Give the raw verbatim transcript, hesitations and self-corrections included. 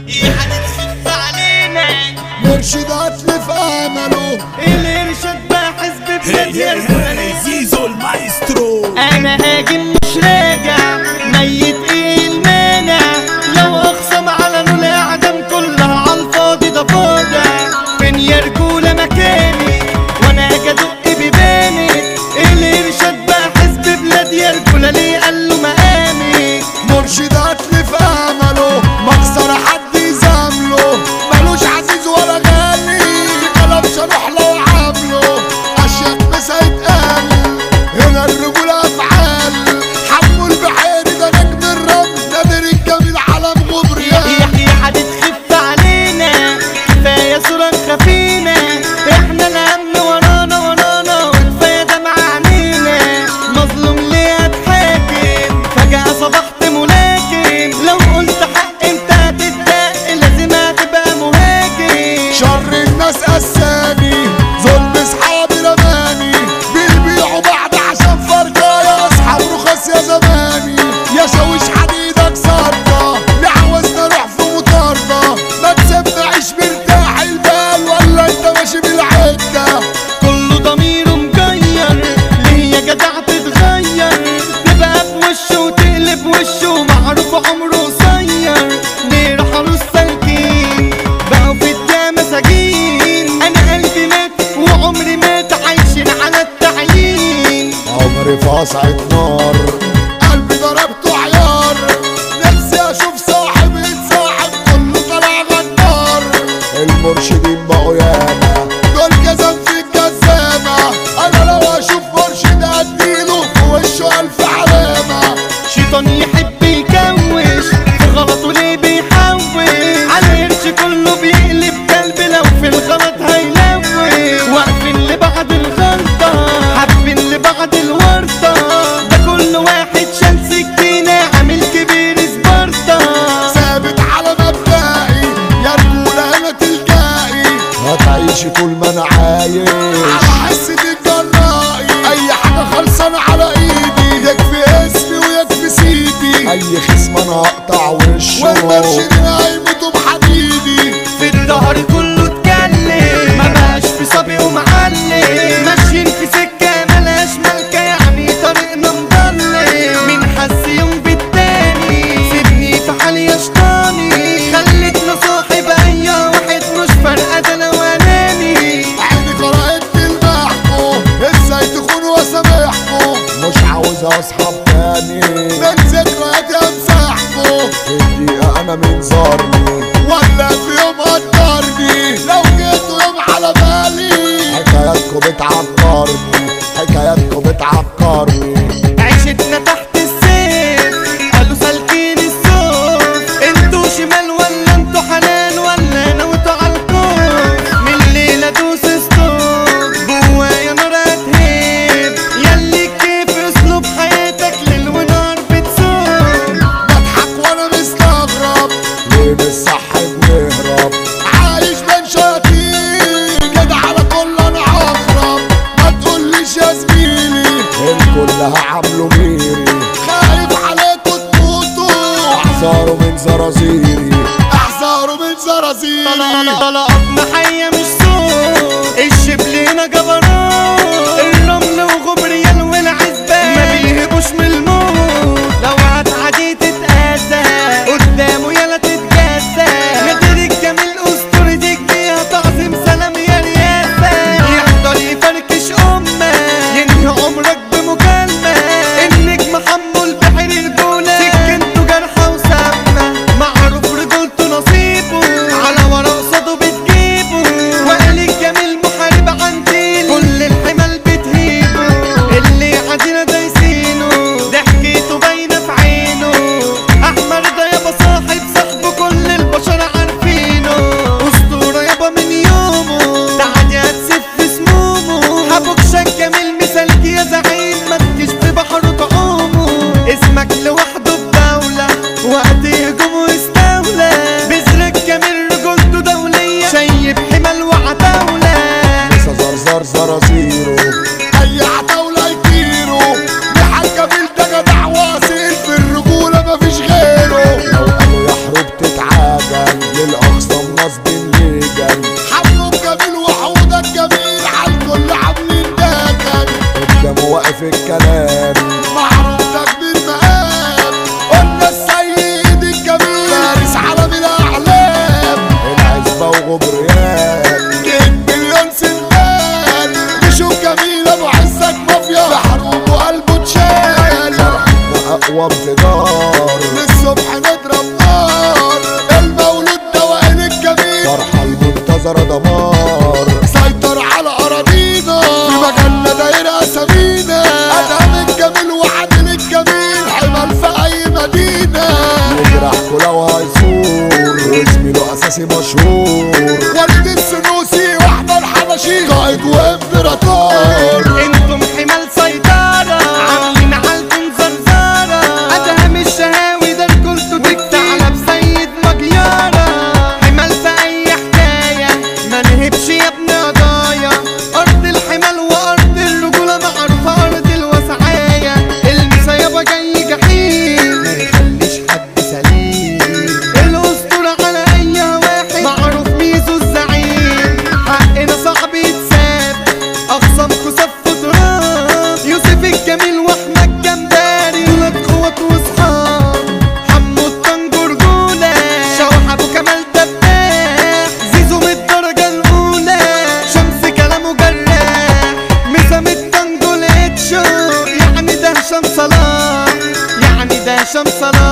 ايه هتتخف علينا مرشدات لي في امله الارشاد بقى حزب بلاد يرسل زيزو المايسترو. انا هاجم مش راجع ميت ايه المانع لو اقسم على نول اعدام كلها عالفاضي ده فاضع فين يا رجوله مكاني وانا اجي ادق بباني الارشاد بقى حزب بلاد يا رجوله ليه قال له مقامي مرشدات لي في امله مكسر حد يزامله ملوش عزيز ولا غالي كلام شرح له عامله اشياء بس هيتقال هنا الرجوله افعال حمو البحيري ده نجم الرمل نادر الجميل علم غبريان يحيى هتتخف علينا كفايه صوره خفينا احنا الهم ورانا ورانا وكفايه دمع عينينا مظلوم ليه اتحاكم فجاه صبحت ملاكم لو قلت حق انت هتتدق لازم هتبقى مهاجم شر الناس قساني ظلم اصحابي رماني بيبيعوا بعض عشان فرقة يا اصحاب رخص يا زماني يا شاويش حديدك صدى ليه عاوزنا نروح في مطاردة ما تسيبنا عيش مرتاح البال ولا انت ماشي بالعدة كله ضميره مجير ليه يا جدع تتغير تبقى بوشه وتقلب وشه معروف عمره قصير ليه رحلوا السالكين بقوا في الدنيا مساجين انا قلبي مات وعمري مات عايشين على التعيين عمري فاصعة نار قلبي ضربته عيار نفسي اشوف صاحب يتصاحب كله طلع غدار المرشدين بقوا ياما دول جزم في الجزامة انا لو اشوف مرشد اديله في وشه الف علامة شيطان يحب يكوش في غلطه ليه بيحوش على قرش كله بيقلب كلب لو في الغلط هيلوش واقفين لبعض الغلطة حابين لبعض الورطة ده كل واحد شال سكينة عامل كبير سبارتا ثابت على مبدئي يا رجولة هنا تلقائي هتعيشي طول ما انا عايش على حس الجرائي اي حاجة خلصانة على ايدي يكفي اسمي ويكفي سيدي اي خصم انا هقطع وشه والمرشدين هيموتوا بحديدي في الظهر كله اتكلم ما بقاش في صبي ومعلم ماشيين في سكة ملاش ملكة يعني طريقنا مضلم من حس يوم بالتاني سيبني في حالي يا شطاني خلتنا صاحب اي واحد مش فارقة ده انا واناني عيني قرأت المحكو ازاي تخونوا واسامحكوا مش عاوز اصحاب تاني من ذكرياتي امسحكوا في الدقيقة انا من زارني ولا في يوم قدرني لو جيتوا يوم على بالي حكاياتكوا بتعبرني حكاياتكوا بتعبرني عيشتنا تحت السيف قالوا سالكين السوق انتوا شمال ولا انتوا حنان ولا نويتوا عالكون من الليلة دوس ستوب جوايا نار هتهب ياللي كيف اسلوب حياتك ليل ونار بتسوق بضحك وانا مستغرب ليه بالصح بنهرب عايش بين شياطين كده على كل انا اقرب ما تقوليش يا زميلي الكل هعمله ميري خايف عليكوا تموتوا احذروا من زرازيري احذروا من زرازيري طلقاتنا حية مش صوت الشبلينا جبروت الرمل وغبريال والعزبة ما بيهبوش من الموت لو هتعدي تتأذى قدامه يلا تتجازى نادر الجميل أسطورة الجهة تعظيم سلام يا رياسة يحضر يفركش أمة ينهي عمرك بمكالمة النجم حمو البحيري رجولة سكنته جرحى وسامة معروف رجولته نصيبه على ورا قصاده بتجيبه وقال الجميل محارب عنتيل كل الحمال بتهيبه ضحكوا لو هيصور وزميله اساسي مشهور وليد السنوسي واحمد حبشي قائد وامبراطور انتم حمال سيطرة عاملين عالكم زرزارة ادهم الشهاوي ده الكل تكتع على بسيد مجيارة حمال في اي حكاية ما نهبش يا ابن قضايا ارض الحمال وارض الرجولة معروفة ارض الوسعاية المسيبة جاي جحيم ما يخليش حد سليم الاسطورة على اي واحد معروف ميزو الزعيم حقنا صعب يتساب اخصامكوا سفوا تراب يوسف الجميل واحمد جمبري ولاد اخوات واصحاب حمو الطنجو رجولة شوح ابو كمال دباح زيزو من الدرجة الاولى شمس كلامه جراح مسام الطنجو الاتشو يعني ده هشام صلاح يعني ده هشام صلاح